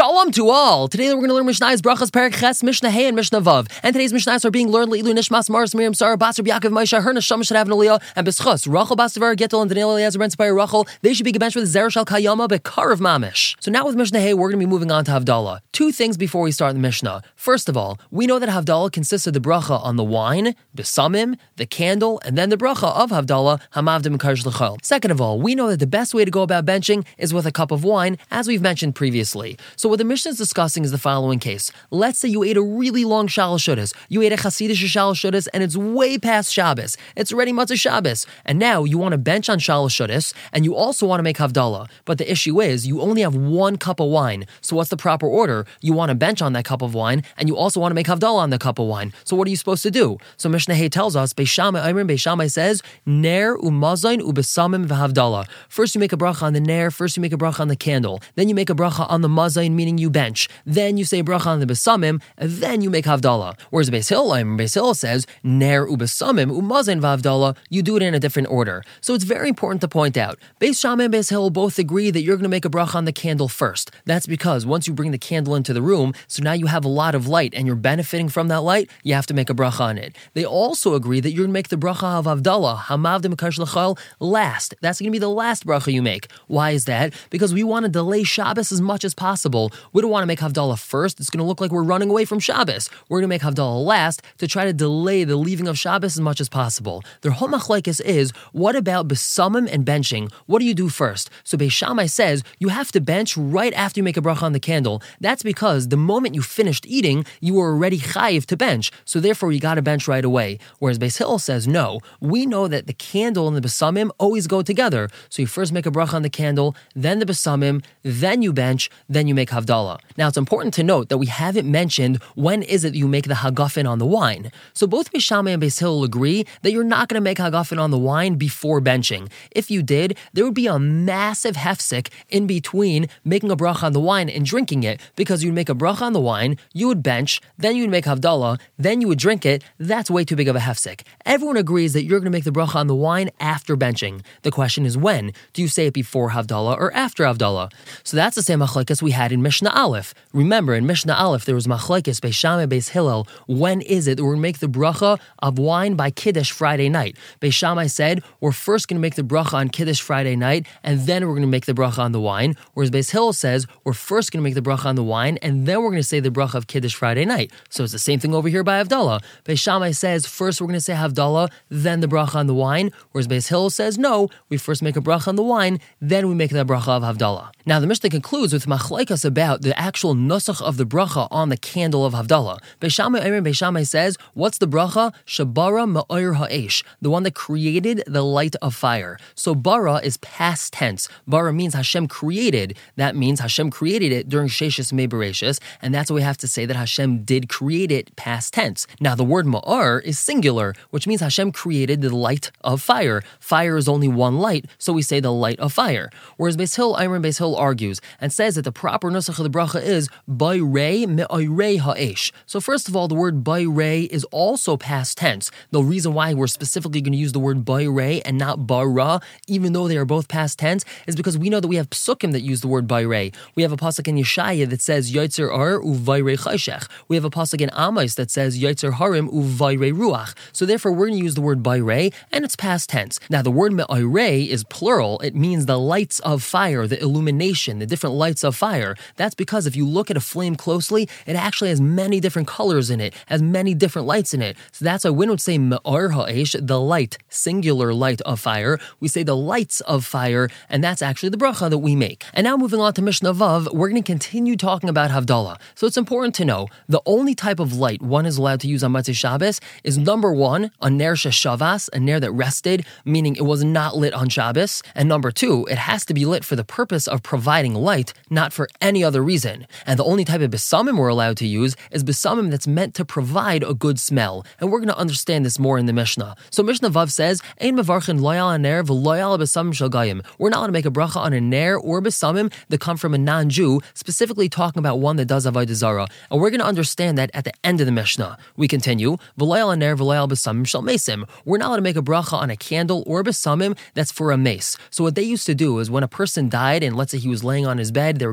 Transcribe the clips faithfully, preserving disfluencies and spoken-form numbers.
Shalom to all! Today we're going to learn Mishnah's Brachas Perek Ches, Mishnah Hey, and Mishnah Vav. And today's Mishnahs are being learned Leilu Nishmas Maris Miriam Sarah Basar Yaakov Moshe Her Neshama should have an Aliyah and Beschus Rachel Basavar Gittel and Daniel Eliezer Ben Tzipar Rachel. They should be gebenched with Zerah Shal Kayama Bekar of Mamish. So now with Mishnah Hey, we're going to be moving on to Havdalah. Two things before we start the Mishnah. First of all, we know that Havdalah consists of the bracha on the wine, Besamim, the candle, and then the bracha of Havdalah Hamavdim Karsh L'chol. Second of all, we know that the best way to go about benching is with a cup of wine, as we've mentioned previously. So what the Mishnah is discussing is the following case. Let's say you ate a really long Shalosh Shudas. You ate a Hasidish Shalosh Shudas, and it's way past Shabbos. It's already Matzah Shabbos. And now you want to bench on Shalosh Shudas, and you also want to make Havdalah. But the issue is, you only have one cup of wine. So what's the proper order? You want to bench on that cup of wine, and you also want to make Havdalah on the cup of wine. So what are you supposed to do? So Mishnah Hay tells us, Beis Shammai Omer, Beis Shammai says, Ner umazain ubesamim v'havdalah. First you make a bracha on the ner, first you make a bracha on the candle, then you make a bracha on the mazain, meaning you bench. Then you say bracha on the besamim, and then you make Havdalah. Whereas Beis Hillel, Beis Hillel says, Ner ubesamim umazain v'havdalah, you do it in a different order. So it's very important to point out, Beis Shammai and Beis Hillel both agree that you're going to make a bracha on the candle first. That's because once you bring the candle into the room, so now you have a lot of light and you're benefiting from that light, you have to make a bracha on it. They also agree that you're going to make the bracha of Havdalah, Hamavdim Karsh L'chol, last. That's going to be the last bracha you make. Why is that? Because we want to delay Shabbos as much as possible. We don't want to make Havdalah first. It's going to look like we're running away from Shabbos. We're going to make Havdalah last to try to delay the leaving of Shabbos as much as possible. Their whole machlekes is, what about besamim and benching? What do you do first? So Beis Shammai says, you have to bench right after you make a bracha on the candle. That's because the moment you finished eating, you were already chayiv to bench. So therefore, you got to bench right away. Whereas Beis Hillel says, no, we know that the candle and the besamim always go together. So you first make a bracha on the candle, then the besamim, then you bench, then you make Havdalah. Now it's important to note that we haven't mentioned when is it you make the hagafen on the wine. So both Beis Shammai and Beis Hillel agree that you're not going to make hagafen on the wine before benching. If you did, there would be a massive hefsek in between making a bracha on the wine and drinking it, because you'd make a bracha on the wine, you would bench, then you'd make Havdalah, then you would drink it. That's way too big of a hefsek. Everyone agrees that you're going to make the bracha on the wine after benching. The question is when? Do you say it before Havdalah or after Havdalah? So that's the same machlekes we had in Mishnah Aleph. Remember, in Mishnah Aleph, there was machlekes Beis Shammai, Beis Hillel. When is it that we're going to make the bracha of wine by Kiddush Friday night? Beis Shammai said, we're first going to make the bracha on Kiddush Friday night, and then we're going to make the bracha on the wine. Whereas Beis Hillel says, we're first going to make the bracha on the wine, and then we're going to say the bracha of Kiddush Friday night. So it's the same thing over here by Havdalah. Beis Shammai says, first we're going to say Havdalah, then the bracha on the wine. Whereas Beis Hillel says, no, we first make a bracha on the wine, then we make the bracha of Havdalah. Now the Mishnah concludes with machlekes about the actual nusach of the bracha on the candle of Havdalah. Beis Shammai Omer, Beis Shammai says, what's the bracha? Shabara ma'or ha'esh, the one that created the light of fire. So bara is past tense. Bara means Hashem created. That means Hashem created it during Sheshis Mei Bereshis, and that's why we have to say that Hashem did create it past tense. Now the word ma'or is singular, which means Hashem created the light of fire. Fire is only one light, so we say the light of fire. Whereas Beis Hillel, Ayman Beis Hillel argues and says that the proper nusach of the bracha is bayrei me'oyrei ha'esh. So first of all, the word bayrei is also past tense. The reason why we're specifically going to use the word bayrei and not bara, even though they are both past tense, is because we know that we have psukim that use the word bayrei. We have a pasuk in Yeshaya that says yotzer ar uvayrei chayshech. We have a pasuk in Amos that says yotzer harim uvayrei ruach. So therefore, we're going to use the word bayrei, and it's past tense. Now, the word me'oyrei is plural. It means the lights of fire, the illumination, the different lights of fire. That's because if you look at a flame closely, it actually has many different colors in it, has many different lights in it. So that's why we don't say me'or ha'esh, the light, singular light of fire. We say the lights of fire, and that's actually the bracha that we make. And now moving on to Mishnah Vav, we're going to continue talking about Havdalah. So it's important to know, the only type of light one is allowed to use on Motzei Shabbos is number one, a ner sheshavas, a ner that rested, meaning it was not lit on Shabbos. And number two, it has to be lit for the purpose of providing light, not for any other reason. And the only type of besamim we're allowed to use is besamim that's meant to provide a good smell. And we're going to understand this more in the Mishnah. So Mishnah Vav says, Ein mevarchin loyal ner v'loyal besamim shel gayim. We're not allowed to make a bracha on a ner or besamim that come from a non-Jew, specifically talking about one that does avodah zarah. And we're going to understand that at the end of the Mishnah. We continue, v'loyal ner v'loyal besamim shel mesim. We're not allowed to make a bracha on a candle or besamim that's for a mace. So what they used to do is when a person died, and let's say he was laying on his bed, they were getting ready to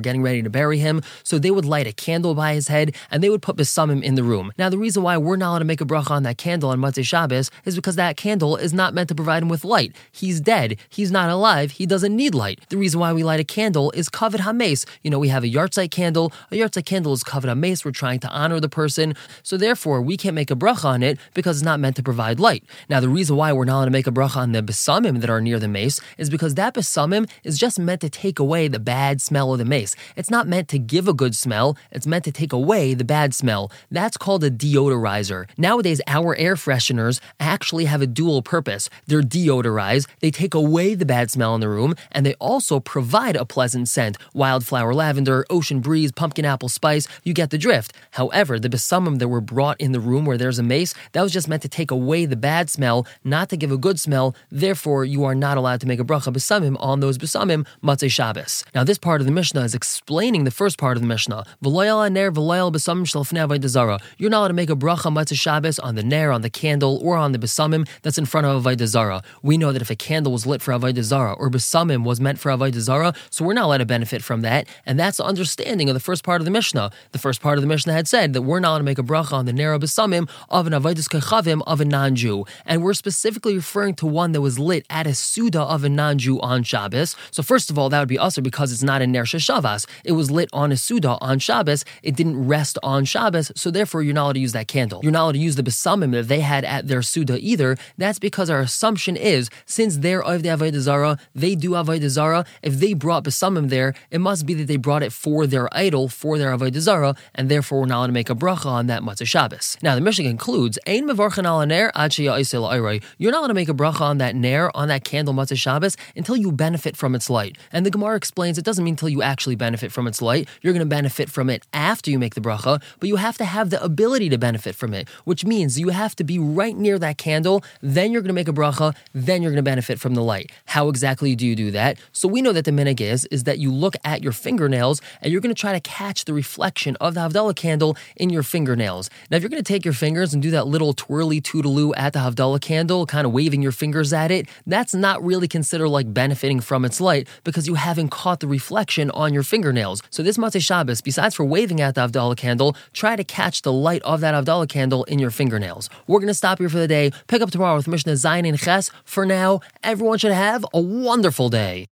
to bury him, so they would light a candle by his head and they would put besamim in the room. Now, the reason why we're not allowed to make a bracha on that candle on Motzei Shabbos is because that candle is not meant to provide him with light. He's dead. He's not alive. He doesn't need light. The reason why we light a candle is kavod hames. You know, we have a yahrzeit candle. A yahrzeit candle is kavod hames. We're trying to honor the person. So therefore, we can't make a bracha on it because it's not meant to provide light. Now, the reason why we're not allowed to make a bracha on the besamim that are near the mace is because that besamim is just meant to take away the bad smell of the mace. It's not meant to give a good smell. It's meant to take away the bad smell. That's called a deodorizer. Nowadays, our air fresheners actually have a dual purpose. They're deodorize. They take away the bad smell in the room, and they also provide a pleasant scent. Wildflower lavender, ocean breeze, pumpkin apple spice, you get the drift. However, the besamim that were brought in the room where there's a mace, that was just meant to take away the bad smell, not to give a good smell. Therefore, you are not allowed to make a bracha besamim on those besamim Motzei Shabbos. Now, this part of the Mishnah is explaining the first part of the Mishnah. V'loyal haner v'loyal besamim shel fnei avodah zara. You're not allowed to make a bracha Motzei Shabbos on the ner, on the candle, or on the besamim that's in front of avodah zara. We know that if a candle was lit for avodah zara or besamim was meant for avodah zara, so we're not allowed to benefit from that. And that's the understanding of the first part of the Mishnah. The first part of the Mishnah had said that we're not allowed to make a bracha on the ner or besamim of an avodas kechavim of a non-Jew. And we're specifically referring to one that was lit at a suda of a non-Jew on Shabbos. So first of all, that would be usur because it's not a ner sheshavas. It was lit on a suda on Shabbos. It didn't rest on Shabbos, so therefore you're not allowed to use that candle. You're not allowed to use the besamim that they had at their suda either. That's because our assumption is, since they're of the avodah zara, they do avodah zara. If they brought besamim there, it must be that they brought it for their idol, for their avodah zara, and therefore we're not allowed to make a bracha on that Motzei Shabbos. Now the Mishnah concludes, Ein mevarchen al ner ad sheya'iseh la'orei. You're not allowed to make a bracha on that ner, on that candle Motzei Shabbos, until you benefit from its light. And the Gemara explains it doesn't mean until you actually benefit from its light. You're going to benefit from it after you make the bracha, but you have to have the ability to benefit from it, which means you have to be right near that candle, then you're going to make a bracha, then you're going to benefit from the light. How exactly do you do that? So we know that the minhag is, is that you look at your fingernails and you're going to try to catch the reflection of the Havdalah candle in your fingernails. Now, if you're going to take your fingers and do that little twirly toodaloo at the Havdalah candle, kind of waving your fingers at it, that's not really considered like benefiting from its light because you haven't caught the reflection on your fingernails. So this Motzei Shabbos, besides for waving at the Havdalah candle, try to catch the light of that Havdalah candle in your fingernails. We're going to stop here for the day. Pick up tomorrow with Mishnah Zayin and Ches. For now, everyone should have a wonderful day.